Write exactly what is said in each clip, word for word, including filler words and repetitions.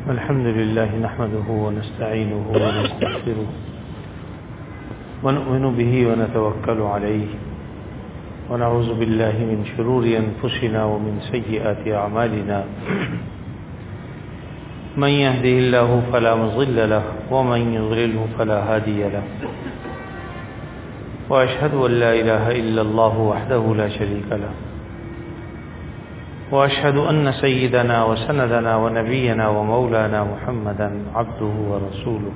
الحمد لله نحمده ونستعينه ونستغفره ونؤمن به ونتوكل عليه ونعوذ بالله من شرور أنفسنا ومن سيئات أعمالنا من يهده الله فلا مضل له ومن يضلله فلا هادي له وأشهد أن لا إله إلا الله وحده لا شريك له وأشهد أن سيدنا وسندنا ونبينا ومولانا محمدا عبده ورسوله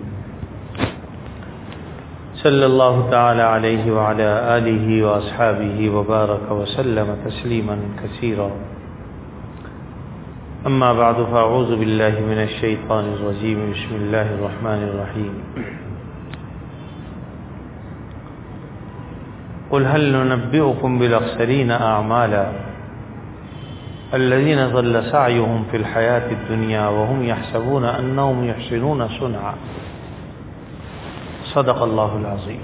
صلى الله تعالى عليه وعلى آله وأصحابه وبارك وسلم تسليما كثيرا. أما بعد فأعوذ بالله من الشيطان الرجيم. بسم الله الرحمن الرحيم. قل هل ننبئكم بالأخسرين أعمالا الذين ضل سعيهم في الحياة الدنيا وهم يحسبون أنهم يحسنون صنعا. صدق اللہ العظیم.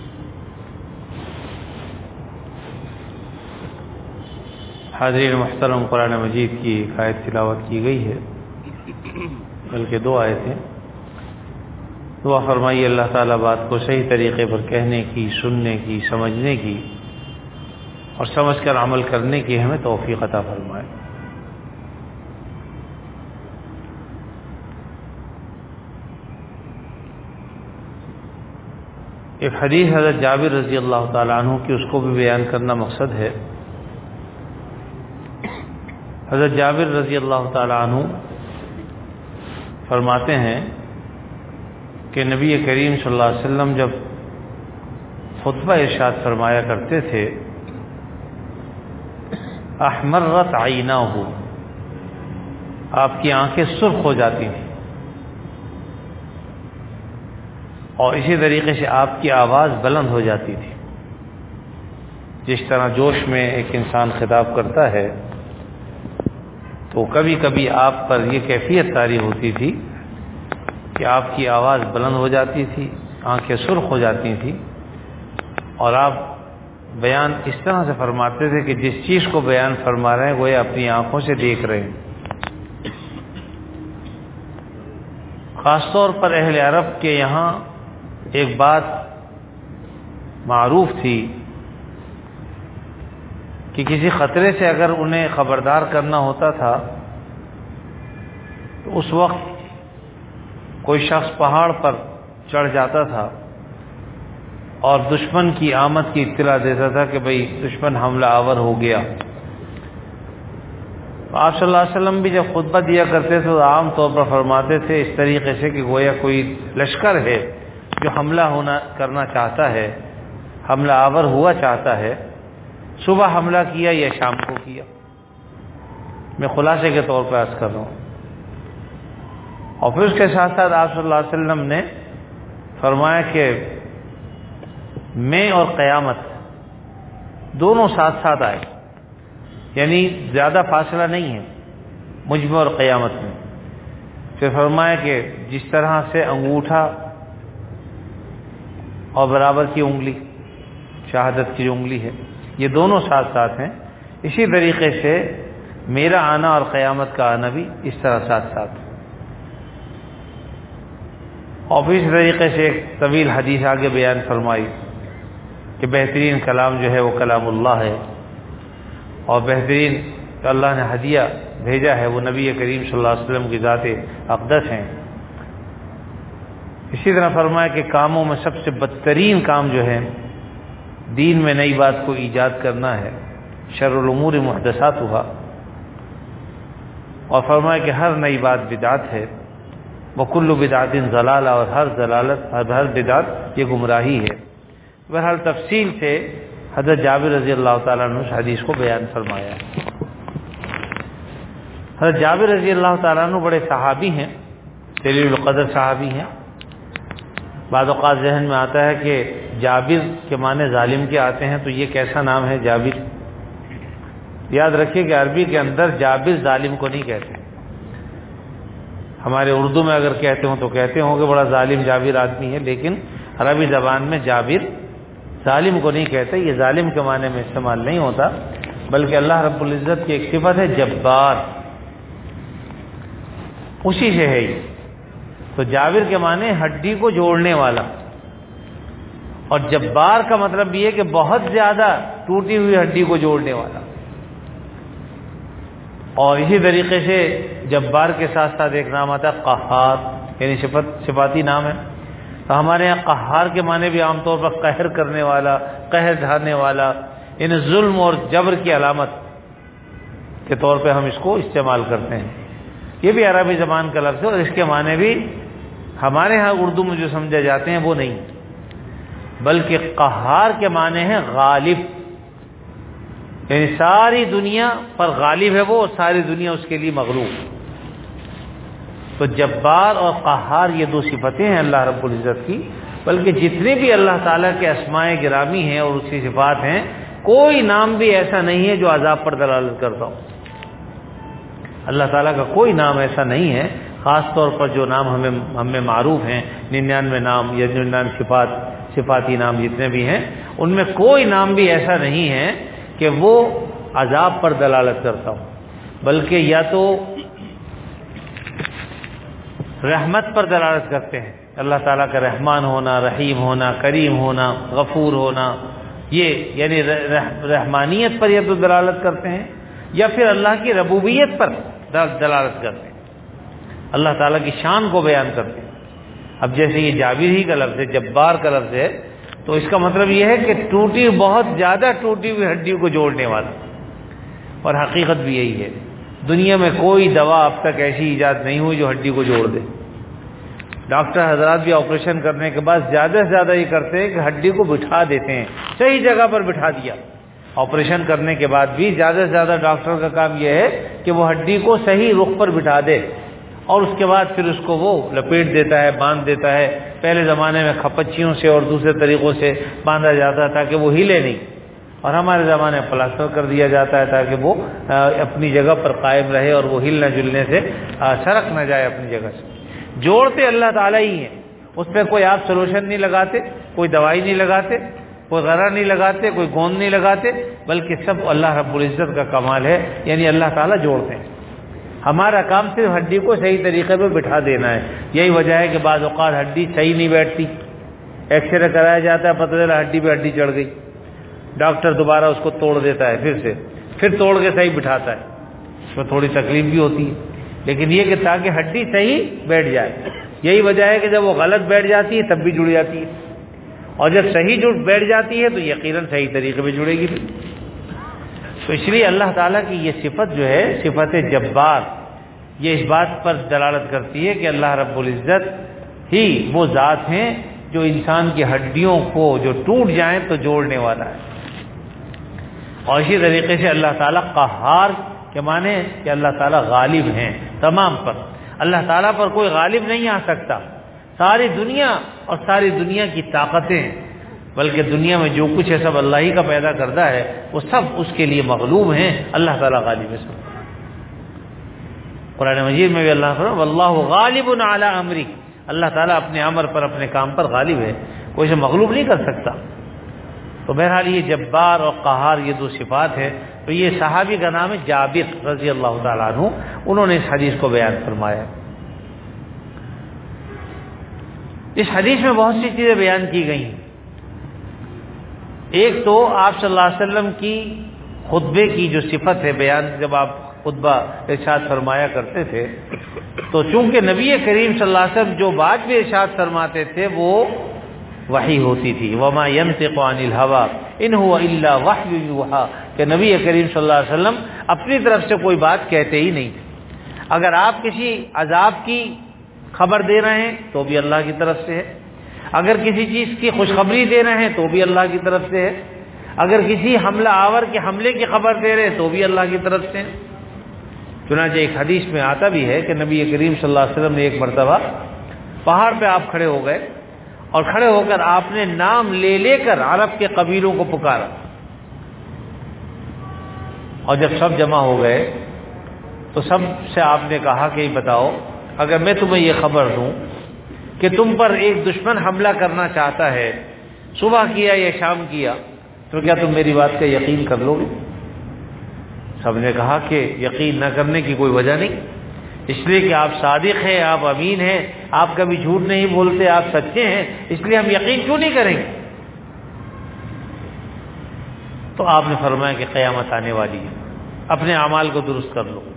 حاضرین محترم، قرآن مجید کی ایک آیت تلاوت کی گئی ہے، بلکہ دو آیتیں. دعا فرمائیے اللہ تعالیٰ بات کو صحیح طریقے پر کہنے کی، سننے کی، سمجھنے کی اور سمجھ کر عمل کرنے کی ہمیں توفیق عطا فرمائے. ایک حدیث حضرت جابر رضی اللہ تعالیٰ عنہ کی، اس کو بھی بیان کرنا مقصد ہے. حضرت جابر رضی اللہ تعالیٰ عنہ فرماتے ہیں کہ نبی کریم صلی اللہ علیہ وسلم جب خطبہ ارشاد فرمایا کرتے تھے، احمرت عیناہ، آپ کی آنکھیں سرخ ہو جاتی تھیں، اور اسی طریقے سے آپ کی آواز بلند ہو جاتی تھی. جس طرح جوش میں ایک انسان خطاب کرتا ہے تو کبھی کبھی آپ پر یہ کیفیت طاری ہوتی تھی کہ آپ کی آواز بلند ہو جاتی تھی، آنکھیں سرخ ہو جاتی تھیں، اور آپ بیان اس طرح سے فرماتے تھے کہ جس چیز کو بیان فرما رہے ہیں وہ اپنی آنکھوں سے دیکھ رہے ہیں. خاص طور پر اہل عرب کے یہاں ایک بات معروف تھی کہ کسی خطرے سے اگر انہیں خبردار کرنا ہوتا تھا تو اس وقت کوئی شخص پہاڑ پر چڑھ جاتا تھا اور دشمن کی آمد کی اطلاع دیتا تھا کہ بھئی دشمن حملہ آور ہو گیا. آپ صلی اللہ علیہ وسلم بھی جب خطبہ دیا کرتے تھے تو عام طور پر فرماتے تھے اس طریقے سے کہ گویا کوئی لشکر ہے جو حملہ ہونا کرنا چاہتا ہے، حملہ آور ہوا چاہتا ہے، صبح حملہ کیا یا شام کو کیا. میں خلاصے کے طور پر عرض کر رہا ہوں. اور پھر اس کے ساتھ ساتھ آپ صلی اللہ علیہ وسلم نے فرمایا کہ میں اور قیامت دونوں ساتھ ساتھ آئے، یعنی زیادہ فاصلہ نہیں ہے مجھ میں اور قیامت میں. پھر فرمایا کہ جس طرح سے انگوٹھا اور برابر کی انگلی، شہادت کی جو انگلی ہے، یہ دونوں ساتھ ساتھ ہیں، اسی طریقے سے میرا آنا اور قیامت کا آنا بھی اس طرح ساتھ ساتھ. اور پھر اس طریقے سے ایک طویل حدیث آگے بیان فرمائی کہ بہترین کلام جو ہے وہ کلام اللہ ہے، اور بہترین کہ اللہ نے ہدیہ بھیجا ہے وہ نبی کریم صلی اللہ علیہ وسلم کی ذات اقدس ہیں. اسی طرح فرمایا کہ کاموں میں سب سے بدترین کام جو ہے دین میں نئی بات کو ایجاد کرنا ہے، شر الامور محدثاتها. اور فرمایا کہ ہر نئی بات بدعت ہے، وکل بدعت ضلالہ، اور ہر ضلالت ہر بدعت یہ گمراہی ہے. بہرحال تفصیل سے حضرت جابر رضی اللہ تعالیٰ عنہ اس حدیث کو بیان فرمایا ہے. حضرت جابر رضی اللہ تعالیٰ عنہ بڑے صحابی ہیں، جلیل القدر صحابی ہیں. بعض اوقات ذہن میں آتا ہے کہ جابر کے معنی ظالم کے آتے ہیں، تو یہ کیسا نام ہے جابر؟ یاد رکھیے کہ عربی کے اندر جابر ظالم کو نہیں کہتے. ہمارے اردو میں اگر کہتے ہوں تو کہتے ہوں کہ بڑا ظالم جابر آدمی ہے، لیکن عربی زبان میں جابر ظالم کو نہیں کہتے. یہ ظالم کے معنی میں استعمال نہیں ہوتا، بلکہ اللہ رب العزت کی ایک صفت ہے جبار. اسی سے ہے یہ. تو جابر کے معنی ہڈی کو جوڑنے والا, اور جبار کا مطلب یہ ہے کہ بہت زیادہ ٹوٹی ہوئی ہڈی کو جوڑنے والا. اور اسی طریقے سے جبار کے ساتھ ساتھ ایک نام آتا ہے قہار, یعنی صفت صفاتی نام ہے. تو ہمارے یہاں قہار کے معنی بھی عام طور پر قہر کرنے والا, قہر ڈھانے والا, یعنی ظلم اور جبر کی علامت کے طور پہ ہم اس کو استعمال کرتے ہیں. یہ بھی عربی زبان کا لفظ ہے, اور اس کے معنی بھی ہمارے ہاں اردو میں جو سمجھے جاتے ہیں وہ نہیں, بلکہ قہار کے معنی ہے غالب, یعنی ساری دنیا پر غالب ہے وہ, اور ساری دنیا اس کے لیے مغلوب. تو جبار اور قہار یہ دو صفتیں ہیں اللہ رب العزت کی, بلکہ جتنے بھی اللہ تعالیٰ کے اسماء گرامی ہیں اور اس کی صفات ہیں, کوئی نام بھی ایسا نہیں ہے جو عذاب پر دلالت کرتا ہو. اللہ تعالیٰ کا کوئی نام ایسا نہیں ہے, خاص طور پر جو نام ہمیں ہم میں معروف ہیں, ننانوے نام یا ننانوے صفات صفاتی نام جتنے بھی ہیں, ان میں کوئی نام بھی ایسا نہیں ہے کہ وہ عذاب پر دلالت کرتا ہو, بلکہ یا تو رحمت پر دلالت کرتے ہیں. اللہ تعالیٰ کا رحمان ہونا, رحیم ہونا, کریم ہونا, غفور ہونا, یہ یعنی رحمانیت پر یہ تو دلالت کرتے ہیں, یا پھر اللہ کی ربوبیت پر دلالت کرتے ہیں, اللہ تعالیٰ کی شان کو بیان کرتے ہیں. اب جیسے یہ جابر ہی کا لفظ ہے, جبار کا لفظ ہے, تو اس کا مطلب یہ ہے کہ ٹوٹی بہت زیادہ ٹوٹی ہوئی ہڈیوں کو جوڑنے والا. اور حقیقت بھی یہی ہے, دنیا میں کوئی دوا اب تک ایسی ایجاد نہیں ہوئی جو ہڈی کو جوڑ دے. ڈاکٹر حضرات بھی آپریشن کرنے کے بعد زیادہ سے زیادہ یہ کرتے ہیں کہ ہڈی کو بٹھا دیتے ہیں, صحیح جگہ پر بٹھا دیا. آپریشن کرنے کے بعد بھی زیادہ سے زیادہ ڈاکٹر کا کام یہ ہے کہ وہ ہڈی کو صحیح رخ پر بٹھا دے, اور اس کے بعد پھر اس کو وہ لپیٹ دیتا ہے, باندھ دیتا ہے. پہلے زمانے میں کھپچیوں سے اور دوسرے طریقوں سے باندھا جاتا تھا کہ وہ ہلے نہیں, اور ہمارے زمانے میں پلاسٹر کر دیا جاتا ہے تاکہ وہ اپنی جگہ پر قائم رہے اور وہ ہلنے جلنے سے سرک نہ جائے اپنی جگہ سے. جوڑتے اللہ تعالیٰ ہی ہیں, اس پہ کوئی آپ سلوشن نہیں لگاتے, کوئی دوائی نہیں لگاتے, کوئی غرہ نہیں لگاتے, کوئی گوند نہیں لگاتے, بلکہ سب اللہ رب العزت کا کمال ہے. یعنی اللہ تعالیٰ جوڑتے ہیں, ہمارا کام صرف ہڈی کو صحیح طریقے پہ بٹھا دینا ہے. یہی وجہ ہے کہ بعض اوقات ہڈی صحیح نہیں بیٹھتی, ایکس رے کرایا جاتا ہے, پتہ چلا ہڈی پہ ہڈی چڑھ گئی, ڈاکٹر دوبارہ اس کو توڑ دیتا ہے, پھر سے پھر توڑ کے صحیح بٹھاتا ہے. اس میں تھوڑی تکلیف بھی ہوتی ہے, لیکن یہ کہ تاکہ ہڈی صحیح بیٹھ جائے. یہی وجہ ہے کہ جب وہ غلط بیٹھ جاتی ہے تب بھی جڑ جاتی ہے, اور جب صحیح جڑ بیٹھ جاتی ہے تو یقیناً صحیح طریقے پہ جڑے گی. تو اس لیے اللہ تعالیٰ کی یہ صفت جو ہے, صفت جبار, یہ اس بات پر دلالت کرتی ہے کہ اللہ رب العزت ہی وہ ذات ہیں جو انسان کی ہڈیوں کو جو ٹوٹ جائیں تو جوڑنے والا ہے. اور اسی طریقے سے اللہ تعالیٰ قہار کے معنی کہ اللہ تعالیٰ غالب ہیں تمام پر. اللہ تعالیٰ پر کوئی غالب نہیں آ سکتا. ساری دنیا اور ساری دنیا کی طاقتیں, بلکہ دنیا میں جو کچھ ہے سب اللہ ہی کا پیدا کرتا ہے, وہ سب اس کے لیے مغلوب ہیں. اللہ تعالیٰ غالب ہے. قرآن مجید میں بھی اللہ فرماتا ہے واللہ غالب علی امری, اللہ تعالیٰ اپنے امر پر اپنے کام پر غالب ہے, کوئی سے مغلوب نہیں کر سکتا. تو بہرحال یہ جبار اور قہار یہ دو صفات ہے. تو یہ صحابی کا نام ہے جابر رضی اللہ تعالیٰ عنہ, انہوں نے اس حدیث کو بیان فرمایا. اس حدیث میں بہت سی چیزیں بیان کی گئی ہیں. ایک تو آپ صلی اللہ علیہ وسلم کی خطبے کی جو صفت ہے بیان, جب آپ خطبہ ارشاد فرمایا کرتے تھے تو چونکہ نبی کریم صلی اللہ علیہ وسلم جو بات بھی ارشاد فرماتے تھے وہ وحی ہوتی تھی. وما ينطق عن الهوى ان هو الا وحی یوحى, کہ نبی کریم صلی اللہ علیہ وسلم اپنی طرف سے کوئی بات کہتے ہی نہیں تھے. اگر آپ کسی عذاب کی خبر دے رہے ہیں تو بھی اللہ کی طرف سے ہے, اگر کسی چیز کی خوشخبری دے رہے ہیں تو بھی اللہ کی طرف سے ہے, اگر کسی حملہ آور کے حملے کی خبر دے رہے ہیں تو بھی اللہ کی طرف سے ہے. چنانچہ ایک حدیث میں آتا بھی ہے کہ نبی کریم صلی اللہ علیہ وسلم نے ایک مرتبہ پہاڑ پہ آپ کھڑے ہو گئے, اور کھڑے ہو کر آپ نے نام لے لے کر عرب کے قبیلوں کو پکارا, اور جب سب جمع ہو گئے تو سب سے آپ نے کہا کہ بتاؤ, اگر میں تمہیں یہ خبر دوں کہ تم پر ایک دشمن حملہ کرنا چاہتا ہے, صبح کیا یا شام کیا, تو کیا تم میری بات کا یقین کر لو گے؟ سب نے کہا کہ یقین نہ کرنے کی کوئی وجہ نہیں, اس لیے کہ آپ صادق ہیں، آپ امین ہیں، آپ کبھی جھوٹ نہیں بولتے، آپ سچے ہیں، اس لیے ہم یقین کیوں نہیں کریں گے؟ تو آپ نے فرمایا کہ قیامت آنے والی ہے، اپنے اعمال کو درست کر لو.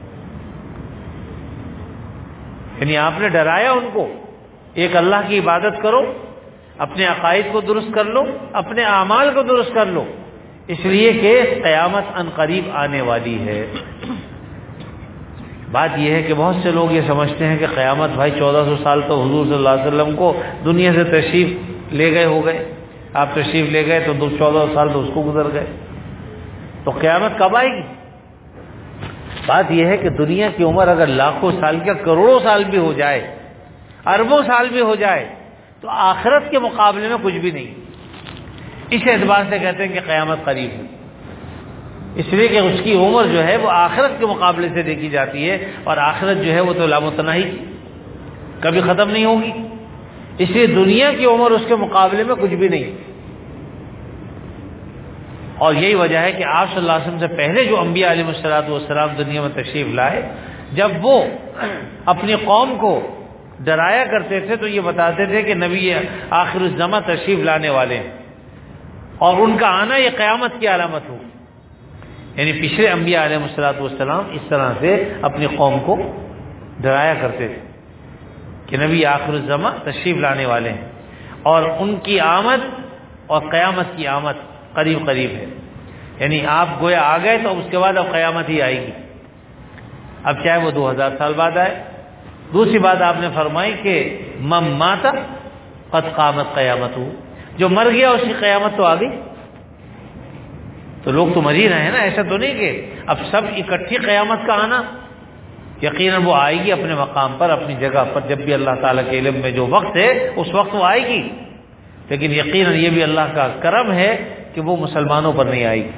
یعنی آپ نے ڈرایا ان کو، ایک اللہ کی عبادت کرو، اپنے عقائد کو درست کر لو، اپنے اعمال کو درست کر لو، اس لیے کہ قیامت ان قریب آنے والی ہے. بات یہ ہے کہ بہت سے لوگ یہ سمجھتے ہیں کہ قیامت بھائی چودہ سو سال تو حضور صلی اللہ علیہ وسلم کو دنیا سے تشریف لے گئے ہو گئے، آپ تشریف لے گئے تو چودہ سال تو اس کو گزر گئے، تو قیامت کب آئے گی؟ بات یہ ہے کہ دنیا کی عمر اگر لاکھوں سال کیا کروڑوں سال بھی ہو جائے، اربوں سال بھی ہو جائے، تو آخرت کے مقابلے میں کچھ بھی نہیں. اس اعتبار سے کہتے ہیں کہ قیامت قریب ہے، اس لیے کہ اس کی عمر جو ہے وہ آخرت کے مقابلے سے دیکھی جاتی ہے، اور آخرت جو ہے وہ تو لامتناہی کبھی ختم نہیں ہوگی، اس لیے دنیا کی عمر اس کے مقابلے میں کچھ بھی نہیں. اور یہی وجہ ہے کہ آپ صلی اللہ علیہ وسلم سے پہلے جو انبیاء علیہ الصلوۃ والسلام دنیا میں تشریف لائے، جب وہ اپنی قوم کو ڈرایا کرتے تھے تو یہ بتاتے تھے کہ نبی آخر الزماں تشریف لانے والے ہیں، اور ان کا آنا یہ قیامت کی علامت ہو. یعنی پچھلے انبیاء علیہ الصلوۃ والسلام اس طرح سے اپنی قوم کو ڈرایا کرتے تھے کہ نبی آخر الزماں تشریف لانے والے ہیں، اور ان کی آمد اور قیامت کی آمد قریب قریب ہے. یعنی آپ گویا آ گئے تو اب اس کے بعد اب قیامت ہی آئے گی، اب چاہے وہ دو ہزار سال بعد آئے. دوسری بات آپ نے فرمائی کہ من مات قد قامت قیامت ہو، جو مر گیا اس کی قیامت تو آ گئی. تو لوگ تو مر ہی رہے ہیں نا، ایسا تو نہیں کہ اب سب اکٹھی قیامت کا آنا، یقیناً وہ آئے گی اپنے مقام پر، اپنی جگہ پر، جب بھی اللہ تعالیٰ کے علم میں جو وقت ہے اس وقت وہ آئے گی. لیکن یقیناً یہ بھی اللہ کا کرم ہے کہ وہ مسلمانوں پر نہیں آئے گی.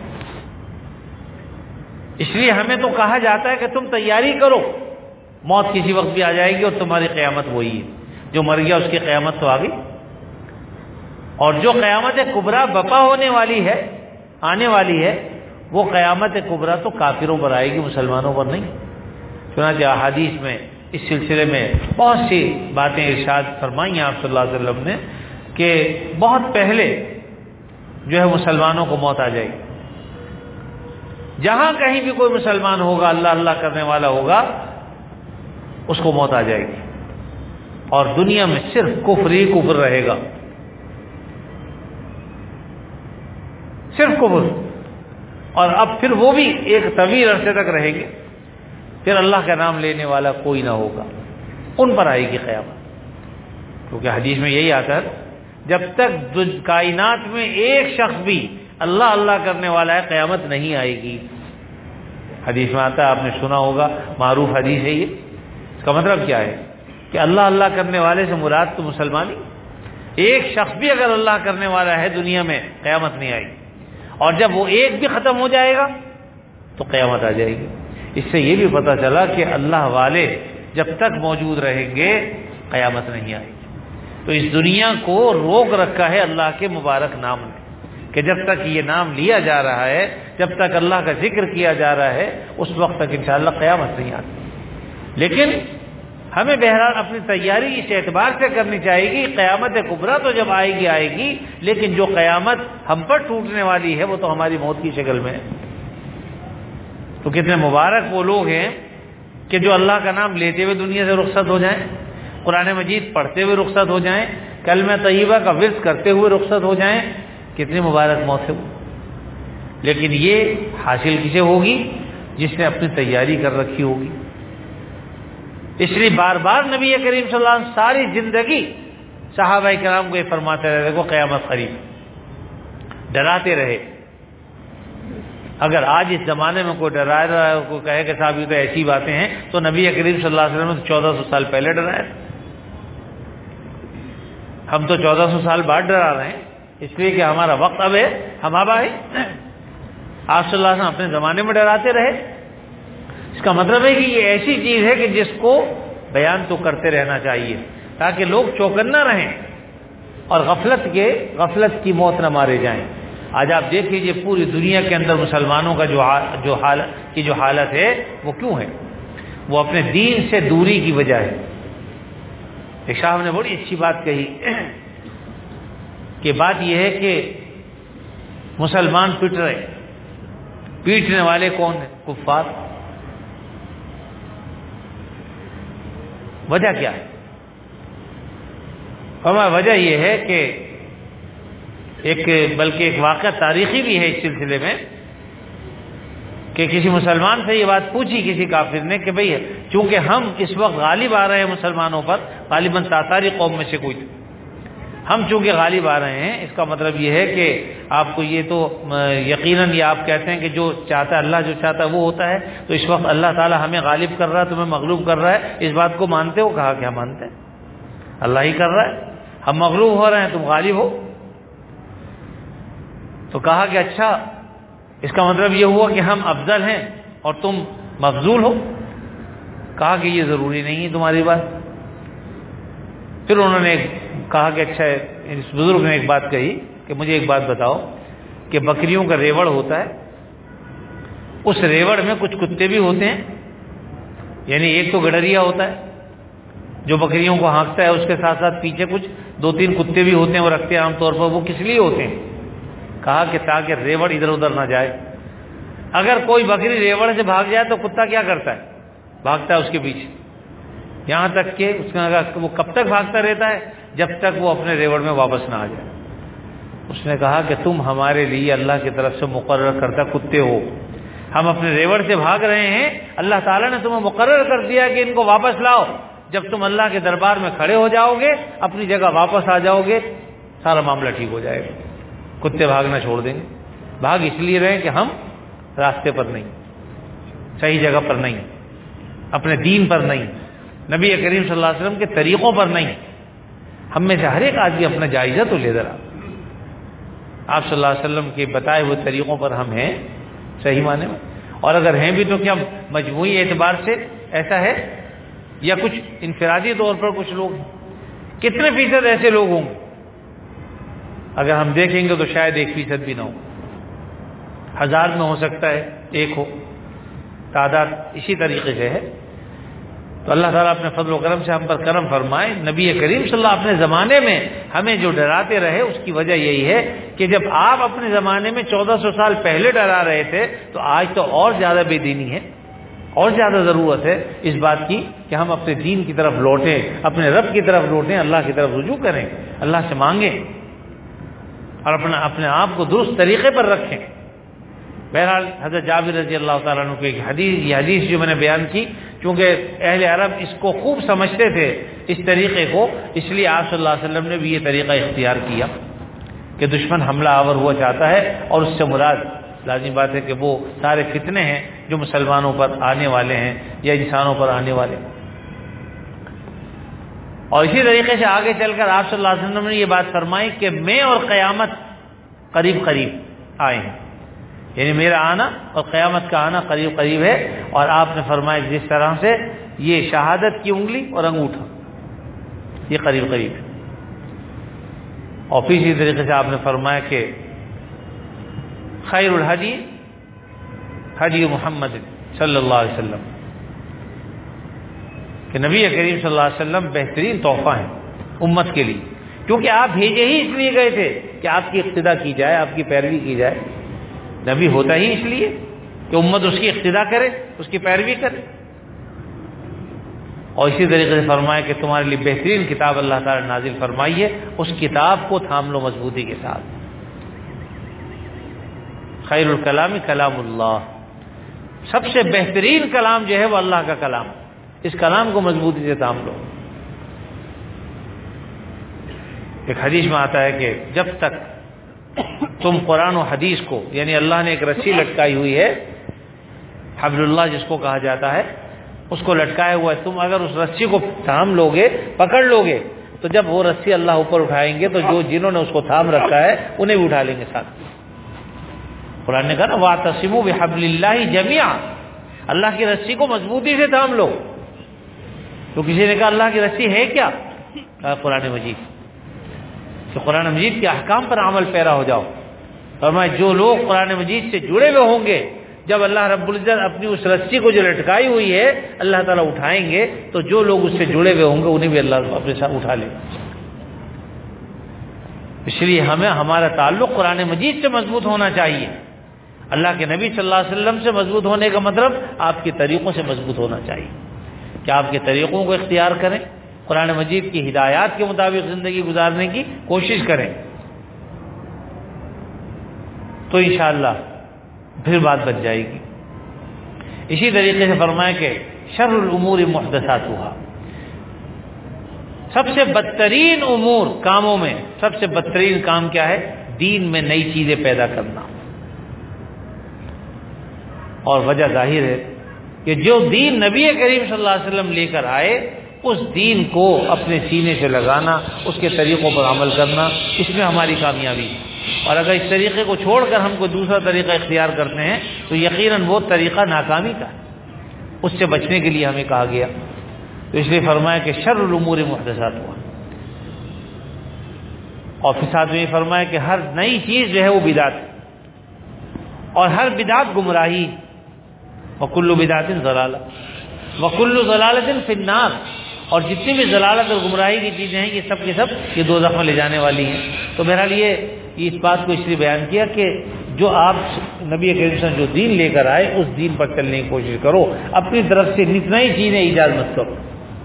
اس لیے ہمیں تو کہا جاتا ہے کہ تم تیاری کرو، موت کسی وقت بھی آ جائے گی اور تمہاری قیامت وہی ہے. جو مر گیا اس کی قیامت تو آ گئی، اور جو قیامت کبریٰ بپا ہونے والی ہے، آنے والی ہے، وہ قیامت کبریٰ تو کافروں پر آئے گی، مسلمانوں پر نہیں. چنانچہ احادیث میں اس سلسلے میں بہت سی باتیں ارشاد فرمائی ہیں آپ صلی اللہ علیہ وسلم نے کہ بہت پہلے جو ہے مسلمانوں کو موت آ جائے گی. جہاں کہیں بھی کوئی مسلمان ہوگا، اللہ اللہ کرنے والا ہوگا، اس کو موت آ جائے گی، اور دنیا میں صرف کفر ہی کفر رہے گا، صرف کفر. اور اب پھر وہ بھی ایک طویل عرصے تک رہیں گے، پھر اللہ کا نام لینے والا کوئی نہ ہوگا، ان پر آئے گی قیامت. کیونکہ حدیث میں یہی آتا ہے جب تک کائنات میں ایک شخص بھی اللہ اللہ کرنے والا ہے قیامت نہیں آئے گی. حدیث میں آتا ہے، آپ نے سنا ہوگا، معروف حدیث ہے یہ. اس کا مطلب کیا ہے کہ اللہ اللہ کرنے والے سے مراد تو مسلمان ہی، ایک شخص بھی اگر اللہ کرنے والا ہے دنیا میں قیامت نہیں آئے گی، اور جب وہ ایک بھی ختم ہو جائے گا تو قیامت آ جائے گی. اس سے یہ بھی پتہ چلا کہ اللہ والے جب تک موجود رہیں گے قیامت نہیں آئے گی. تو اس دنیا کو روک رکھا ہے اللہ کے مبارک نام نے کہ جب تک یہ نام لیا جا رہا ہے، جب تک اللہ کا ذکر کیا جا رہا ہے، اس وقت تک انشاءاللہ قیامت نہیں آتی. لیکن ہمیں بہرحال اپنی تیاری اس اعتبار سے کرنی چاہیے گی، قیامت کبریٰ تو جب آئے گی آئے گی، لیکن جو قیامت ہم پر ٹوٹنے والی ہے وہ تو ہماری موت کی شکل میں ہے. تو کتنے مبارک وہ لوگ ہیں کہ جو اللہ کا نام لیتے ہوئے دنیا سے رخصت ہو جائیں، قرآن مجید پڑھتے ہوئے رخصت ہو جائیں، کلمہ طیبہ کا ورد کرتے ہوئے رخصت ہو جائیں. کتنی مبارک موت ہے وہ. لیکن یہ حاصل کسے ہوگی؟ جس نے اپنی تیاری کر رکھی ہوگی. اس لیے بار بار نبی کریم صلی اللہ علیہ وسلم ساری زندگی صحابہ کرام کو یہ فرماتے رہے، دیکھو قیامت قریب، ڈراتے رہے. اگر آج اس زمانے میں کوئی ڈرا رہا ہے، کوئی کہے کہ صاحب یہ تو ایسی باتیں ہیں، تو نبی کریم صلی اللہ علیہ وسلم نے چودہ سو سال پہلے ڈرایا. ہم تو چودہ سو سال بعد ڈرا رہے ہیں، اس لیے کہ ہمارا وقت اب ہے، ہم اب آئے. آپ صلی اللہ علیہ وسلم اپنے زمانے میں ڈراتے رہے. اس کا مطلب ہے کہ یہ ایسی چیز ہے کہ جس کو بیان تو کرتے رہنا چاہیے تاکہ لوگ چوکنا رہیں اور غفلت کے غفلت کی موت نہ مارے جائیں. آج آپ دیکھ لیجیے پوری دنیا کے اندر مسلمانوں کا جو جو حالت کی جو حالت ہے وہ کیوں ہے؟ وہ اپنے دین سے دوری کی وجہ ہے۔ ایک صاحب نے بڑی اچھی بات کہی کہ بات یہ ہے کہ مسلمان پٹ رہے، پیٹنے والے کون ہیں؟ کفار۔ وجہ کیا ہے؟ ہماری وجہ یہ ہے کہ ایک بلکہ ایک واقعہ تاریخی بھی ہے اس سلسلے میں کہ کسی مسلمان سے یہ بات پوچھی کسی کافر نے کہ بھئی چونکہ ہم اس وقت غالب آ رہے ہیں مسلمانوں پر، غالباً تاتاری قوم میں سے کوئی تھے، ہم چونکہ غالب آ رہے ہیں، اس کا مطلب یہ ہے کہ آپ کو یہ تو یقیناً یہ آپ کہتے ہیں کہ جو چاہتا ہے اللہ جو چاہتا ہے وہ ہوتا ہے، تو اس وقت اللہ تعالی ہمیں غالب کر رہا ہے، تمہیں مغلوب کر رہا ہے، اس بات کو مانتے ہو؟ کہا کہ ہم مانتے ہیں، اللہ ہی کر رہا ہے، ہم مغلوب ہو رہے ہیں، تم غالب ہو۔ تو کہا کہ اچھا اس کا مطلب یہ ہوا کہ ہم افضل ہیں اور تم مفضول ہو؟ کہا کہ یہ ضروری نہیں ہے تمہاری بات۔ پھر انہوں نے کہا کہ اچھا اس بزرگ نے ایک بات کہی کہ مجھے ایک بات بتاؤ کہ بکریوں کا ریوڑ ہوتا ہے، اس ریوڑ میں کچھ کتے بھی ہوتے ہیں، یعنی ایک تو گڈریا ہوتا ہے جو بکریوں کو ہانکتا ہے، اس کے ساتھ ساتھ پیچھے کچھ دو تین کتے بھی ہوتے ہیں، وہ رکھتے ہیں عام طور پر، وہ کس لیے ہوتے ہیں؟ کہا کہ تاکہ ریوڑ ادھر ادھر نہ جائے، اگر کوئی بکری ریوڑ سے بھاگ جائے تو کتا کیا کرتا ہے؟ بھاگتا ہے اس کے پیچھے، یہاں تک کہ اس کا وہ کب تک بھاگتا رہتا ہے؟ جب تک وہ اپنے ریوڑ میں واپس نہ آ جائے۔ اس نے کہا کہ تم ہمارے لیے اللہ کی طرف سے مقرر کردہ کتے ہو، ہم اپنے ریوڑ سے بھاگ رہے ہیں، اللہ تعالیٰ نے تمہیں مقرر کر دیا کہ ان کو واپس لاؤ، جب تم اللہ کے دربار میں کھڑے ہو جاؤ گے، اپنی جگہ واپس آ جاؤ گے، سارا معاملہ ٹھیک ہو جائے گا، کتے بھاگنا چھوڑ دیں گے۔ بھاگ اس لیے رہے کہ ہم راستے پر نہیں، صحیح جگہ پر نہیں، اپنے دین پر نہیں، نبی کریم صلی اللہ علیہ وسلم کے طریقوں پر نہیں۔ ہم میں سے ہر ایک آدمی اپنا جائزہ تو لے ذرا، آپ صلی اللہ علیہ وسلم کے بتائے ہوئے طریقوں پر ہم ہیں صحیح معنی میں؟ اور اگر ہیں بھی تو کیا مجموعی اعتبار سے ایسا ہے یا کچھ انفرادی طور پر کچھ لوگ ہیں؟ کتنے فیصد ایسے لوگ ہوں گے؟ اگر ہم دیکھیں گے تو شاید ایک فیصد بھی نہ ہو، ہزار میں ہو سکتا ہے ایک ہو، تعداد اسی طریقے سے ہے۔ تو اللہ تعالیٰ اپنے فضل و کرم سے ہم پر کرم فرمائے۔ نبی کریم صلی اللہ اپنے زمانے میں ہمیں جو ڈراتے رہے اس کی وجہ یہی ہے کہ جب آپ اپنے زمانے میں چودہ سو سال پہلے ڈرا رہے تھے تو آج تو اور زیادہ بے دینی ہے، اور زیادہ ضرورت ہے اس بات کی کہ ہم اپنے دین کی طرف لوٹیں، اپنے رب کی طرف لوٹیں، اللہ کی طرف رجوع کریں، اللہ سے مانگیں اور اپنا اپنے آپ کو درست طریقے پر رکھیں۔ بہرحال حضرت جابر رضی اللہ تعالیٰ عنہ کی ایک حدیث، یہ حدیث جو میں نے بیان کی، چونکہ اہل عرب اس کو خوب سمجھتے تھے اس طریقے کو، اس لیے آپ صلی اللہ علیہ وسلم نے بھی یہ طریقہ اختیار کیا کہ دشمن حملہ آور ہوا چاہتا ہے اور اس سے مراد لازمی بات ہے کہ وہ سارے فتنے ہیں جو مسلمانوں پر آنے والے ہیں یا انسانوں پر آنے والے ہیں۔ اور اسی طریقے سے آگے چل کر آپ صلی اللہ علیہ وسلم نے یہ بات فرمائی کہ میں اور قیامت قریب قریب آئے ہیں، یعنی میرا آنا اور قیامت کا آنا قریب قریب ہے۔ اور آپ نے فرمایا جس طرح سے یہ شہادت کی انگلی اور انگوٹھا یہ قریب قریب ہے، اور پھر اسی طریقے سے آپ نے فرمایا کہ خیر الحدی حدی محمد صلی اللہ علیہ وسلم، کہ نبی کریم صلی اللہ علیہ وسلم بہترین تحفہ ہیں امت کے لیے، کیونکہ آپ بھیجے ہی اس لیے گئے تھے کہ آپ کی اقتدا کی جائے، آپ کی پیروی کی جائے۔ نبی ہوتا ہی اس لیے کہ امت اس کی اقتدا کرے، اس کی پیروی کرے۔ اور اسی طریقے سے فرمایا کہ تمہارے لیے بہترین کتاب اللہ تعالی نازل فرمائی ہے، اس کتاب کو تھام لو مضبوطی کے ساتھ۔ خیر الکلام کلام اللہ، سب سے بہترین کلام جو ہے وہ اللہ کا کلام، اس کلام کو مضبوطی سے تھام لو۔ ایک حدیث میں آتا ہے کہ جب تک تم قرآن و حدیث کو، یعنی اللہ نے ایک رسی لٹکائی ہوئی ہے، حبل اللہ جس کو کہا جاتا ہے، اس کو لٹکایا ہوا ہے، تم اگر اس رسی کو تھام لو گے، پکڑ لو گے، تو جب وہ رسی اللہ اوپر اٹھائیں گے تو جو جنہوں نے اس کو تھام رکھا ہے انہیں بھی اٹھا لیں گے ساتھ۔ قرآن نے کہا نا وَاعْتَصِمُوا بِحَبْلِ اللَّهِ جَمِيعًا، اللہ کی رسی کو مضبوطی سے تھام لو۔ تو کسی نے کہا اللہ کی رسی ہے کیا؟ کہا قرآن مجید، کہ قرآن مجید کے احکام پر عمل پیرا ہو جاؤ۔ فرمایا جو لوگ قرآن مجید سے جڑے ہوئے ہوں گے، جب اللہ رب العزت اپنی اس رسی کو جو لٹکائی ہوئی ہے اللہ تعالیٰ اٹھائیں گے تو جو لوگ اس سے جڑے ہوئے ہوں گے انہیں بھی اللہ اپنے ساتھ اٹھا لے گا۔ اس لیے ہمیں ہمارا تعلق قرآن مجید سے مضبوط ہونا چاہیے۔ اللہ کے نبی صلی اللہ علیہ وسلم سے مضبوط ہونے کا مطلب آپ کے طریقوں سے مضبوط ہونا چاہیے کہ آپ کے طریقوں کو اختیار کریں، قرآن مجید کی ہدایات کے مطابق زندگی گزارنے کی کوشش کریں، تو انشاءاللہ پھر بات بچ جائے گی۔ اسی طریقے سے فرمایا کہ شر الامور محدثاتها، سب سے بدترین امور کاموں میں سب سے بدترین کام کیا ہے؟ دین میں نئی چیزیں پیدا کرنا۔ اور وجہ ظاہر ہے کہ جو دین نبی کریم صلی اللہ علیہ وسلم لے کر آئے اس دین کو اپنے سینے سے لگانا، اس کے طریقوں پر عمل کرنا، اس میں ہماری کامیابی ہے۔ اور اگر اس طریقے کو چھوڑ کر ہم کوئی دوسرا طریقہ اختیار کرتے ہیں تو یقیناً وہ طریقہ ناکامی کا ہے، اس سے بچنے کے لیے ہمیں کہا گیا۔ تو اس لیے فرمایا کہ شر الامور محدثاتها، اور پھر ساتھ میں فرمایا کہ ہر نئی چیز جو ہے وہ بدعت ہے، اور ہر بدعت گمراہی، وکل بدعت ضلالہ وکل ضلالۃ فی النار، اور جتنی بھی ضلالت اور گمراہی کی چیزیں ہیں یہ سب کے سب یہ دوزخ میں لے جانے والی ہیں۔ تو بہرحال یہ اس بات کو اس لیے بیان کیا کہ جو آپ نبی کریم صلی اللہ علیہ وسلم جو دین لے کر آئے اس دین پر چلنے کی کوشش کرو، اپنی طرف سے اتنا ہی چیزیں ایجاد مت کرو۔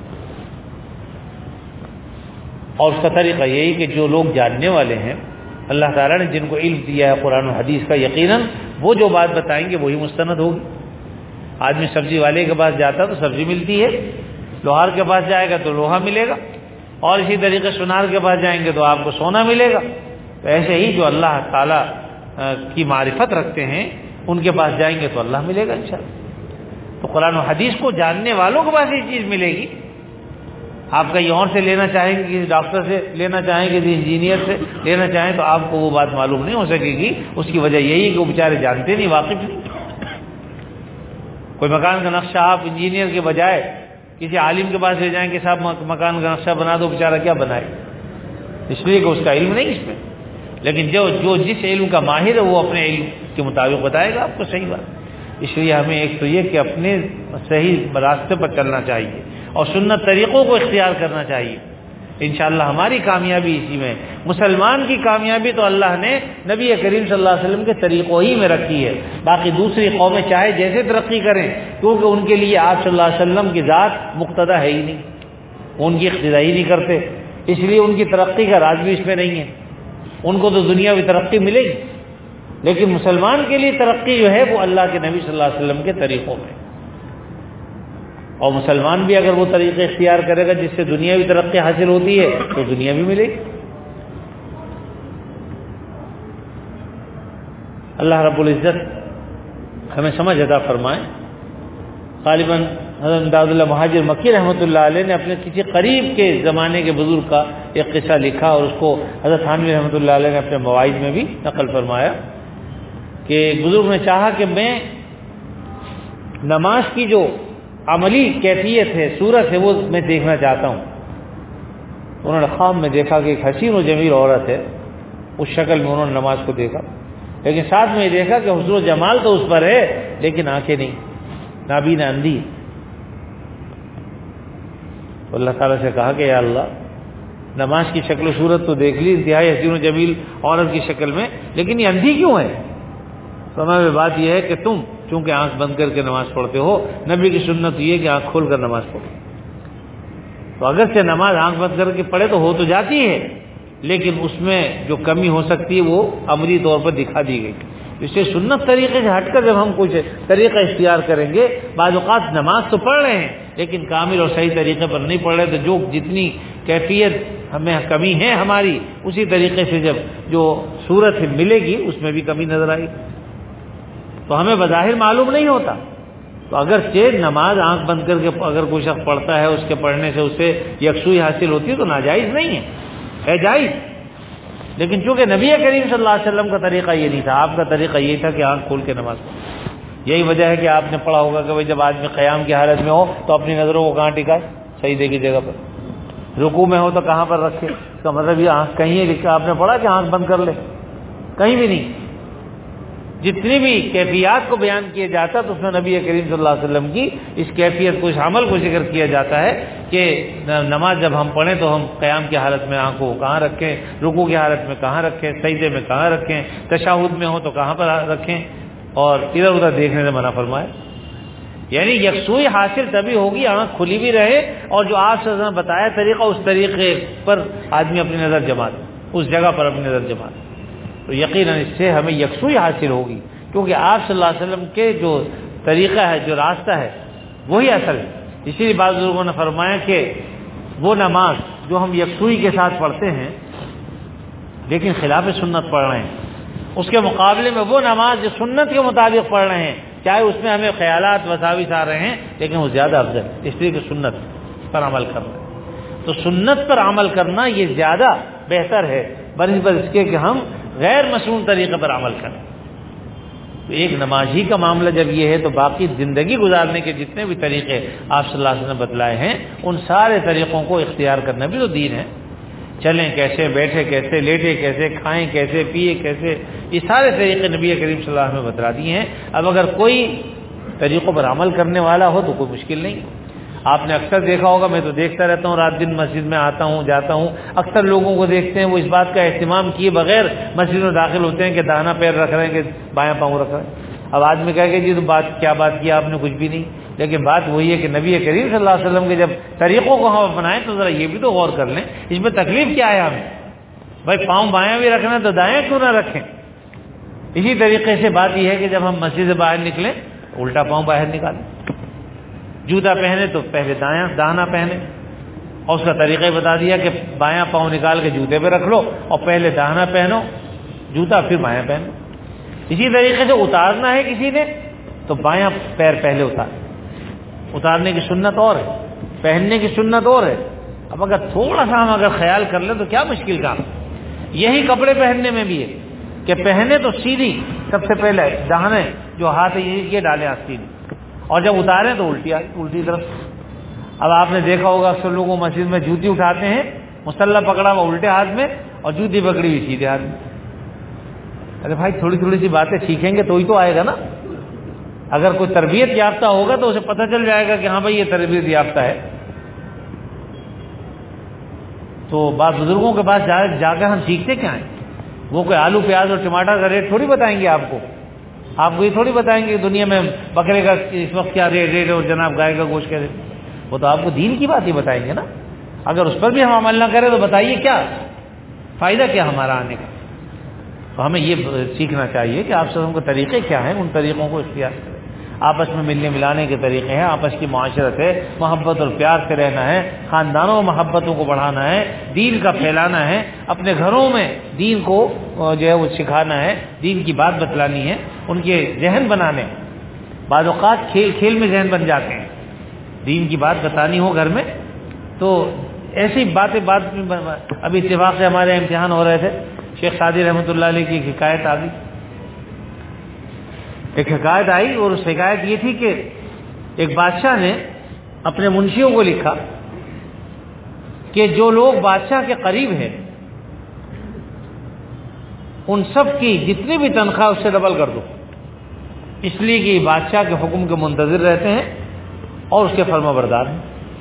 اور اس کا طریقہ یہی کہ جو لوگ جاننے والے ہیں اللہ تعالیٰ نے جن کو علم دیا ہے قرآن و حدیث کا، یقیناً وہ جو بات بتائیں گے وہی مستند ہوگی۔ آدمی سبزی والے کے پاس جاتا تو سبزی ملتی ہے، لوہار کے پاس جائے گا تو لوہا ملے گا، اور اسی طریقے سونار کے پاس جائیں گے تو آپ کو سونا ملے گا۔ تو ایسے ہی جو اللہ تعالیٰ کی معرفت رکھتے ہیں ان کے پاس جائیں گے تو اللہ ملے گا انشاءاللہ۔ تو قرآن و حدیث کو جاننے والوں کے پاس یہ چیز ملے گی۔ آپ کہیں اور سے لینا چاہیں گے، کسی ڈاکٹر سے لینا چاہیں گے، کسی انجینئر سے لینا چاہیں تو آپ کو وہ بات معلوم نہیں ہو سکے گی۔ اس کی وجہ یہی ہے کہ وہ بیچارے جانتے نہیں، واقف نہیں۔ کوئی مکان کا نقشہ آپ انجینئر کے بجائے کسی عالم کے پاس لے جائیں کہ صاحب مکان کا نقشہ بنا دو، بیچارہ کیا بنائے؟ اس لیے کہ اس کا علم نہیں اس میں۔ لیکن جو جو جس علم کا ماہر ہے وہ اپنے علم کے مطابق بتائے گا آپ کو صحیح بات۔ اس لیے ہمیں ایک تو یہ کہ اپنے صحیح راستے پر چلنا چاہیے اور سنت طریقوں کو اختیار کرنا چاہیے، انشاءاللہ ہماری کامیابی اسی میں۔ مسلمان کی کامیابی تو اللہ نے نبی کریم صلی اللہ علیہ وسلم کے طریقوں ہی میں رکھی ہے۔ باقی دوسری قومیں چاہے جیسے ترقی کریں، کیونکہ ان کے لیے آپ صلی اللہ علیہ وسلم کی ذات مقتدی ہے ہی نہیں، ان کی اقتداء ہی نہیں کرتے، اس لیے ان کی ترقی کا راز بھی اس میں نہیں ہے۔ ان کو تو دنیاوی ترقی ملے گی، لیکن مسلمان کے لیے ترقی جو ہے وہ اللہ کے نبی صلی اللہ علیہ وسلم کے طریقوں میں، اور مسلمان بھی اگر وہ طریقے اختیار کرے گا جس سے دنیاوی ترقی حاصل ہوتی ہے تو دنیا بھی ملے گی۔ اللہ رب العزت ہمیں سمجھ عطا فرمائے۔ غالباً حضرت امداد اللہ مہاجر مکی رحمۃ اللہ علیہ نے اپنے کسی قریب کے زمانے کے بزرگ کا ایک قصہ لکھا، اور اس کو حضرت تھانوی رحمۃ اللہ علیہ نے اپنے مواعظ میں بھی نقل فرمایا کہ ایک بزرگ نے چاہا کہ میں نماز کی جو عملی کیفیت ہے، صورت ہے، وہ میں دیکھنا چاہتا ہوں۔ انہوں نے خواب میں دیکھا کہ ایک حسین و جمیل عورت ہے، اس شکل میں انہوں نے نماز کو دیکھا، لیکن ساتھ میں یہ دیکھا کہ حسن و جمال تو اس پر ہے لیکن آنکھیں نہیں، نابینا اندھی۔ تو اللہ تعالیٰ سے کہا کہ یا اللہ، نماز کی شکل و صورت تو دیکھ لی انتہائی حسین و جمیل عورت کی شکل میں، لیکن یہ اندھی کیوں ہے؟ فرمایا بات یہ ہے کہ تم چونکہ آنکھ بند کر کے نماز پڑھتے ہو، نبی کی سنت یہ ہے کہ آنکھ کھول کر نماز پڑھو۔ تو اگرچہ نماز آنکھ بند کر کے پڑھے تو ہو تو جاتی ہے، لیکن اس میں جو کمی ہو سکتی ہے وہ عملی طور پر دکھا دی گئی۔ اس سے سنت طریقے سے ہٹ کر جب ہم کچھ طریقہ اختیار کریں گے، بعض اوقات نماز تو پڑھ رہے ہیں لیکن کامل اور صحیح طریقے پر نہیں پڑھ رہے، تو جو جتنی کیفیت ہمیں کمی ہے ہماری، اسی طریقے سے جب جو صورت ملے گی اس میں بھی کمی نظر آئے گی۔ تو ہمیں بظاہر معلوم نہیں ہوتا، تو اگر چیز نماز آنکھ بند کر کے اگر کوئی شخص پڑھتا ہے، اس کے پڑھنے سے اسے یکسوئی حاصل ہوتی ہے تو ناجائز نہیں ہے، ہے جائز۔ لیکن چونکہ نبی کریم صلی اللہ علیہ وسلم کا طریقہ یہ نہیں تھا، آپ کا طریقہ یہ تھا کہ آنکھ کھول کے نماز پڑھو۔ یہی وجہ ہے کہ آپ نے پڑھا ہوگا کہ بھائی جب آدمی قیام کی حالت میں ہو تو اپنی نظروں کو کہاں ٹکائے؟ سجدے کی جگہ پر۔ رکوع میں ہو تو کہاں پر رکھے؟ اس کا مطلب یہ آنکھ کہیں ہے لکھا، آپ نے پڑھا کہ آنکھ بند کر لے؟ کہیں بھی نہیں۔ جتنی بھی کیفیات کو بیان کیا جاتا تو اس میں نبی کریم صلی اللہ علیہ وسلم کی اس کیفیت کو، اس عمل کو ذکر کیا جاتا ہے کہ نماز جب ہم پڑھیں تو ہم قیام کی حالت میں آنکھوں کو کہاں رکھیں، رکوع کی حالت میں کہاں رکھیں، سجدے میں کہاں رکھیں، تشہد میں ہو تو کہاں پر رکھیں، اور ادھر ادھر دیکھنے سے منع فرمائے. یعنی یکسوئی حاصل تبھی ہوگی آنکھ کھلی بھی رہے اور جو آپ سے بتایا طریقہ اس طریقے پر آدمی اپنی نظر جما دے، اس جگہ پر اپنی نظر جما دے، تو یقیناً اس سے ہمیں یکسوئی حاصل ہوگی، کیونکہ آپ صلی اللہ علیہ وسلم کے جو طریقہ ہے، جو راستہ ہے، وہی اصل ہے. اسی لیے بعض لوگوں نے فرمایا کہ وہ نماز جو ہم یکسوئی کے ساتھ پڑھتے ہیں لیکن خلاف سنت پڑھ رہے ہیں، اس کے مقابلے میں وہ نماز جو سنت کے مطابق پڑھ رہے ہیں، چاہے اس میں ہمیں خیالات وساوس آ رہے ہیں لیکن وہ زیادہ افضل ہے، اس لیے کہ سنت پر عمل کرنا. تو سنت پر عمل کرنا یہ زیادہ بہتر ہے بنسبت اس کے کہ ہم غیر مسنون طریقے پر عمل کریں. تو ایک نمازی کا معاملہ جب یہ ہے تو باقی زندگی گزارنے کے جتنے بھی طریقے آپ صلی اللہ علیہ وسلم نے بتلائے ہیں ان سارے طریقوں کو اختیار کرنا بھی تو دین ہے. چلیں کیسے، بیٹھے کیسے، لیٹے کیسے، کھائیں کیسے، پیے کیسے، یہ سارے طریقے نبی کریم صلی اللہ علیہ وسلم نے بتلا دیے ہیں. اب اگر کوئی طریقوں پر عمل کرنے والا ہو تو کوئی مشکل نہیں. آپ نے اکثر دیکھا ہوگا، میں تو دیکھتا رہتا ہوں، رات دن مسجد میں آتا ہوں جاتا ہوں، اکثر لوگوں کو دیکھتے ہیں وہ اس بات کا اہتمام کیے بغیر مسجد میں داخل ہوتے ہیں کہ داہنا پیر رکھ رہے ہیں کہ بایاں پاؤں رکھ رہے ہیں. اب آدمی کہے کہ جی تو بات کیا بات کی آپ نے، کچھ بھی نہیں. لیکن بات وہی ہے کہ نبی کریم صلی اللہ علیہ وسلم کے جب طریقوں کو ہم اپنائیں تو ذرا یہ بھی تو غور کر لیں اس میں تکلیف کیا ہے ہمیں. بھائی پاؤں بایاں بھی رکھنا تو دایاں کیوں نہ رکھیں. اسی طریقے سے بات یہ ہے کہ جب ہم مسجد سے باہر نکلیں الٹا پاؤں باہر نکالیں، جوتا پہنے تو پہلے دایاں داہنا پہنے، اور اس کا طریقہ ہی بتا دیا کہ بایاں پاؤں نکال کے جوتے پہ رکھ لو اور پہلے داہنا پہنو جوتا پھر بایاں پہنو. اسی طریقے سے اتارنا ہے کسی نے تو بایاں پیر پہلے اتار، اتارنے کی سنت اور ہے، پہننے کی سنت اور ہے. اب اگر تھوڑا سا ہم اگر خیال کر لیں تو کیا مشکل کام. یہی کپڑے پہننے میں بھی ہے کہ پہنے تو سیدھی سب سے پہلے داہنے جو ہاتھ ہے یہ ڈالیں آستین، اور جب اتاریں تو الٹی الٹی طرف. اب آپ نے دیکھا ہوگا اکثر لوگوں مسجد میں جوتی اٹھاتے ہیں، مسلح پکڑا ہوا الٹے ہاتھ میں اور جوتی پکڑی ہوئی سیدھے ہاتھ میں. ارے بھائی تھوڑی تھوڑی سی باتیں سیکھیں گے تو ہی تو آئے گا نا. اگر کوئی تربیت یافتہ ہوگا تو اسے پتہ چل جائے گا کہ ہاں بھائی یہ تربیت یافتہ ہے. تو بعض بزرگوں کے پاس جا جا کر ہم سیکھتے کیا ہیں؟ وہ کوئی آلو پیاز اور ٹماٹر کا ریٹ تھوڑی بتائیں گے آپ کو. آپ کو یہ تھوڑی بتائیں گے دنیا میں بکرے کا اس وقت کیا ریٹ ریٹ اور جناب گائے کا گوشت کیا ریٹ. وہ تو آپ کو دین کی بات ہی بتائیں گے نا. اگر اس پر بھی ہم عمل نہ کریں تو بتائیے کیا فائدہ کیا ہمارا آنے کا. تو ہمیں یہ سیکھنا چاہیے کہ آپ سب کے طریقے کیا ہیں، ان طریقوں کو اختیار کریں. آپس میں ملنے ملانے کے طریقے ہیں، آپس کی معاشرت ہے، محبت اور پیار سے رہنا ہے، خاندانوں میں محبتوں کو بڑھانا ہے، دین کا پھیلانا ہے، اپنے گھروں میں دین کو جو ہے وہ سکھانا ہے، دین کی بات بتلانی ہے، ان کے ذہن بنانے. بعض اوقات کھیل کھیل میں ذہن بن جاتے ہیں. دین کی بات بتانی ہو گھر میں تو ایسی باتیں بات. ابھی اتفاق سے ہمارے امتحان ہو رہے تھے، شیخ سعدی رحمۃ اللہ علیہ کی ایک حکایت آ گئی. ایک حکایت آئی اور اس حکایت یہ تھی کہ ایک بادشاہ نے اپنے منشیوں کو لکھا کہ جو لوگ بادشاہ کے قریب ہیں ان سب کی جتنی بھی تنخواہ اس سے ڈبل کر دو، اس لیے کہ بادشاہ کے حکم کے منتظر رہتے ہیں اور اس کے فرما بردار ہیں.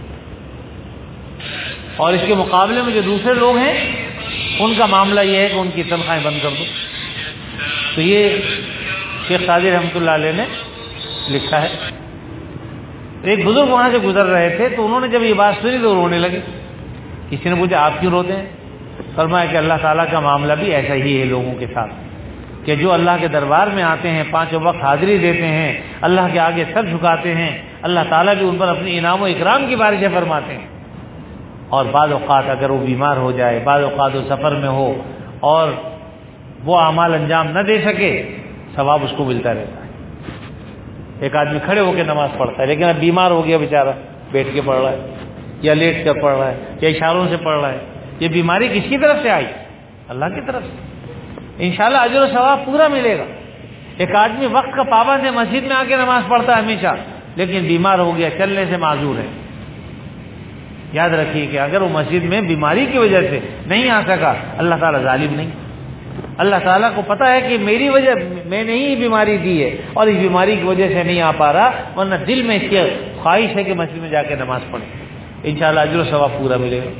اور اس کے مقابلے میں جو دوسرے لوگ ہیں ان کا معاملہ یہ ہے کہ ان کی تنخواہیں بند کر دو. تو یہ شیخ سعدی رحمۃ اللہ علیہ نے لکھا ہے. ایک بزرگ وہاں سے گزر رہے تھے تو انہوں نے جب یہ بات سنی تو رونے لگے. کسی نے پوچھا آپ کیوں روتے ہیں؟ فرمایا کہ اللہ تعالیٰ کا معاملہ بھی ایسا ہی ہے لوگوں کے ساتھ کہ جو اللہ کے دربار میں آتے ہیں، پانچوں وقت حاضری دیتے ہیں، اللہ کے آگے سر جھکاتے ہیں، اللہ تعالیٰ بھی ان پر اپنی انعام و اکرام کی بارشیں فرماتے ہیں. اور بعض اوقات اگر وہ بیمار ہو جائے، بعض اوقات وہ سفر میں ہو اور وہ اعمال انجام نہ دے سکے، ثواب اس کو ملتا رہتا ہے. ایک آدمی کھڑے ہو کے نماز پڑھتا ہے لیکن اب بیمار ہو گیا بیچارہ، بیٹھ کے پڑھ رہا ہے یا لیٹ کر پڑھ رہا ہے یا اشاروں سے پڑھ رہا ہے. یہ بیماری کس کی طرف سے آئی؟ اللہ کی طرف سے. انشاءاللہ اجر و ثواب پورا ملے گا. ایک آدمی وقت کا پابند ہے، مسجد میں آ کے نماز پڑھتا ہے ہمیشہ، لیکن بیمار ہو گیا، چلنے سے معذور ہے. یاد رکھیے کہ اگر وہ مسجد میں بیماری کی وجہ سے نہیں آ سکا، اللہ تعالیٰ ظالم نہیں. اللہ تعالیٰ کو پتا ہے کہ میری وجہ میں نے ہی بیماری دی ہے اور اس بیماری کی وجہ سے نہیں آ پا رہا، ورنہ دل میں اس کی خواہش ہے کہ مسجد میں جا کے نماز پڑھیں، انشاءاللہ اجر و ثواب پورا ملے گا۔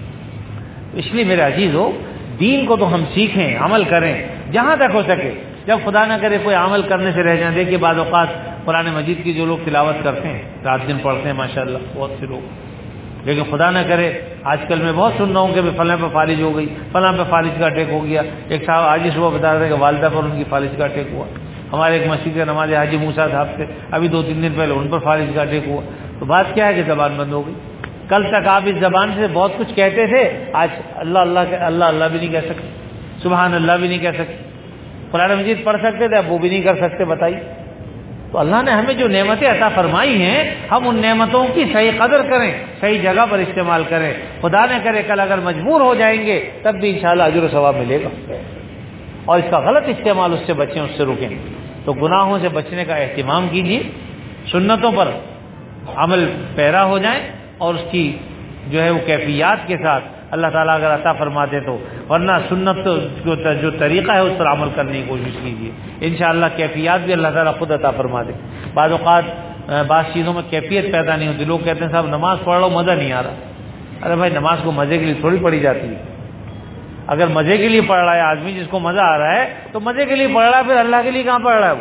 اس لیے میرے عزیزو، دین کو تو ہم سیکھیں، عمل کریں جہاں تک ہو سکے۔ جب خدا نہ کرے کوئی عمل کرنے سے رہ جائیں، دیکھیے بعض اوقات قرآن مجید کی جو لوگ تلاوت کرتے ہیں، رات دن پڑھتے ہیں ماشاءاللہ بہت سے لوگ، لیکن خدا نہ کرے آج کل میں بہت سن رہا ہوں کہ فلاں پہ فالج ہو گئی، فلاں پہ فالج کا اٹیک ہو گیا۔ ایک صاحب آج ہی صبح بتا رہے کہ والدہ پر ان کی فالج کا اٹیک ہوا۔ ہمارے ایک مسجد کے نماز حاجی موسیٰ صاحب سے ابھی دو تین دن پہلے ان پر فالج کا اٹیک ہوا۔ تو بات کیا ہے کہ زبان بند ہو گئی۔ کل تک آپ اس زبان سے بہت کچھ کہتے تھے، آج اللہ اللہ اللہ اللہ بھی نہیں کہہ سکتے، سبحان اللہ بھی نہیں کہہ سکتے، قرآن مجید پڑھ سکتے تھے اب وہ بھی نہیں کر سکتے۔ بتائیے، تو اللہ نے ہمیں جو نعمتیں عطا فرمائی ہیں، ہم ان نعمتوں کی صحیح قدر کریں، صحیح جگہ پر استعمال کریں۔ خدا نہ کرے کل اگر مجبور ہو جائیں گے تب بھی انشاءاللہ اجر و ثواب ملے گا، اور اس کا غلط استعمال اس سے بچیں، اس سے رکیں۔ تو گناہوں سے بچنے کا اہتمام کیجیے، سنتوں پر عمل پیرا ہو جائیں، اور اس کی جو ہے وہ کیفیات کے ساتھ اللہ تعالیٰ اگر عطا فرماتے تو، ورنہ سنت جو طریقہ ہے اس پر عمل کرنے کی کوشش کیجیے، انشاءاللہ کیفیات بھی اللہ تعالیٰ خود عطا فرما دے۔ بعض اوقات بعض چیزوں میں کیفیت پیدا نہیں ہوتی، لوگ کہتے ہیں صاحب نماز پڑھ رہا ہوں مزہ نہیں آ رہا۔ ارے بھائی، نماز کو مزے کے لیے تھوڑی پڑھی جاتی ہے۔ اگر مزے کے لیے پڑھ رہا ہے آدمی، جس کو مزہ آ رہا ہے تو مزے کے لیے پڑھ رہا ہے، پھر اللہ کے لیے کہاں پڑھ رہا ہے وہ؟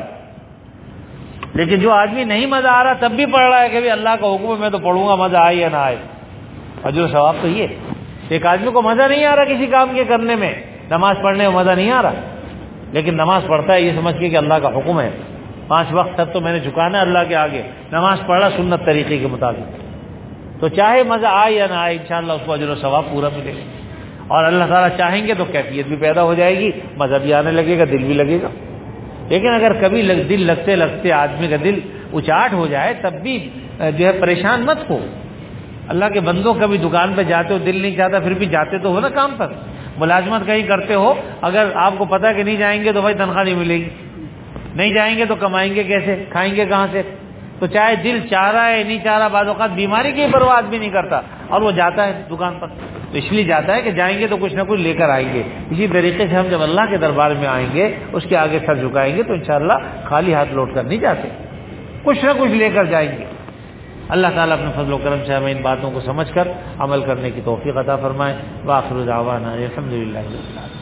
لیکن جو آدمی نہیں مزہ آ رہا تب بھی پڑھ رہا ہے کہ اللہ کا حکم ہے میں تو پڑھوں گا، مزہ آئے یا نہ آئے، اجر و ثواب تو یہ۔ ایک آدمی کو مزہ نہیں آ رہا کسی کام کے کرنے میں، نماز پڑھنے میں مزہ نہیں آ رہا، لیکن نماز پڑھتا ہے یہ سمجھ کے کہ اللہ کا حکم ہے، پانچ وقت تک تو میں نے جھکانا ہے اللہ کے آگے، نماز پڑھ رہا سنت طریقے کے مطابق، تو چاہے مزہ آئے یا نہ آئے انشاءاللہ اس کو اجر و ثواب پورا ملے گا۔ اور اللہ تعالیٰ چاہیں گے تو کیفیت بھی پیدا ہو جائے گی، مزہ بھی آنے لگے گا، دل بھی لگے گا۔ لیکن اگر کبھی دل لگتے لگتے آدمی کا دل اچاٹ ہو جائے تب بھی جو ہے پریشان مت ہو۔ اللہ کے بندوں کبھی دکان پہ جاتے ہو دل نہیں چاہتا، پھر بھی جاتے تو ہو نا کام پر، ملازمت کہیں کرتے ہو، اگر آپ کو پتا کہ نہیں جائیں گے تو بھائی تنخواہ نہیں ملے گی، نہیں جائیں گے تو کمائیں گے کیسے، کھائیں گے کہاں سے؟ تو چاہے دل چاہ رہا ہے نہیں چاہ رہا، بعض اوقات بیماری کی پرواہ آدمی نہیں کرتا اور وہ جاتا ہے دکان پر، تو اس لیے جاتا ہے کہ جائیں گے تو کچھ نہ کچھ لے کر آئیں گے۔ اسی طریقے سے ہم جب اللہ کے دربار میں آئیں گے، اس کے آگے سر جھکائیں گے تو انشاءاللہ خالی ہاتھ لوٹ کر نہیں جاتے، کچھ نہ کچھ لے کر جائیں گے۔ اللہ تعالیٰ اپنے فضل و کرم سے ہمیں ان باتوں کو سمجھ کر عمل کرنے کی توفیق عطا فرمائے۔ وآخر دعوانا الحمدللہ رب العالمین،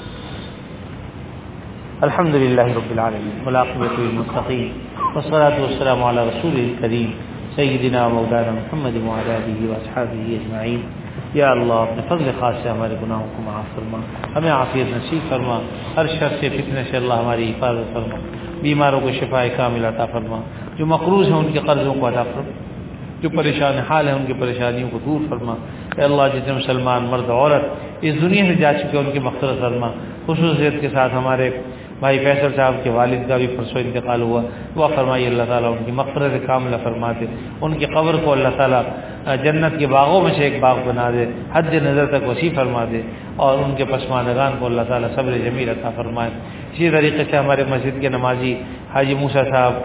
الحمدللہ رب العالمین والعاقبۃ للمتقین والصلاۃ والسلام علی رسول الکریم سیدنا مولانا محمد وعلی آلہ واصحابہ اجمعین۔ یا اللہ اپنے فضل خاص سے ہمارے گناہوں کو معاف فرما، ہمیں عافیت نصیب فرما، ہر شر سے فتنے سے اللہ ہماری حفاظت فرما، بیماروں کو شفاء کامل عطا فرما، جو مقروض ہیں ان کے قرضوں کو عطا فرما، جو پریشان حال ہیں ان کی پریشانیوں کو دور فرما۔ اے اللہ جتنے مسلمان مرد عورت اس دنیا سے جا چکے ان کی مغفرت فرما، خصوصیت کے ساتھ ہمارے بھائی فیصل صاحب کے والد کا بھی پرسوں انتقال ہوا، دعا فرمائیے اللہ تعالیٰ ان کی مغفرت کاملہ فرما دے، ان کی قبر کو اللہ تعالیٰ جنت کے باغوں میں سے ایک باغ بنا دے، حد نظر تک وسیع فرما دے، اور ان کے پسماندگان کو اللہ تعالیٰ صبر جمیل عطا فرمائے۔ اسی طریقے سے ہمارے مسجد کے نمازی حاجی موسیٰ صاحب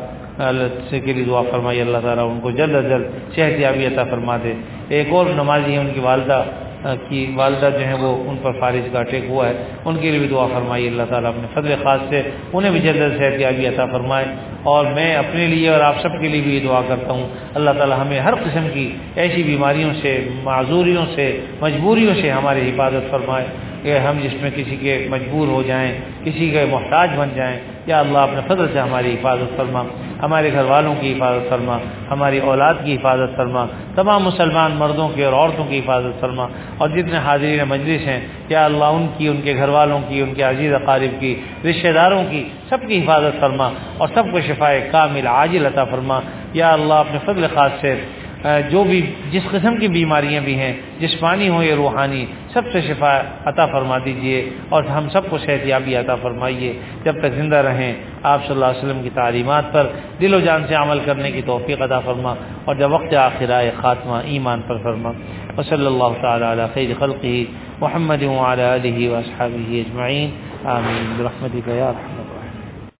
سے کے لیے دعا فرمائیے اللہ تعالیٰ ان کو جلد از جلد صحت یابی عطا فرما دے۔ ایک اور نمازی ہیں ان کی والدہ کی والدہ جو ہیں وہ ان پر فالج کا اٹیک ہوا ہے، ان کے لیے بھی دعا فرمائیے اللہ تعالیٰ اپنے فضل خاص سے انہیں بھی جلد صحت یابی عطا فرمائے۔ اور میں اپنے لیے اور آپ سب کے لیے بھی یہ دعا کرتا ہوں اللہ تعالیٰ ہمیں ہر قسم کی ایسی بیماریوں سے، معذوریوں سے، مجبوریوں سے ہماری حفاظت فرمائے کہ ہم جس میں کسی کے مجبور ہو جائیں، کسی کے محتاج بن جائیں، یا اللہ اپنے فضل سے ہماری حفاظت فرما، ہمارے گھر والوں کی حفاظت فرما، ہماری اولاد کی حفاظت فرما، تمام مسلمان مردوں کی اور عورتوں کی حفاظت فرما، اور جتنے حاضرین مجلس ہیں یا اللہ ان کی، ان کے گھر والوں کی، ان کے عزیز اقارب کی، رشتہ داروں کی، سب کی حفاظت فرما اور سب کو شفاء کامل عاجل عطا فرما۔ یا اللہ اپنے فضل خاص سے جو بھی جس قسم کی بیماریاں بھی ہیں، جسمانی ہو یا روحانی، سب سے شفا عطا فرما دیجئے اور ہم سب کو صحت یابی عطا فرمائیے۔ جب تک زندہ رہیں آپ صلی اللہ علیہ وسلم کی تعلیمات پر دل و جان سے عمل کرنے کی توفیق عطا فرما، اور جب وقت آخر آئے خاتمہ ایمان پر فرما۔ وصلی اللہ تعالی علی خیر خلقہ محمد وعلی آلہ واصحابہ اجمعین، آمین برحمتک یا ارحم۔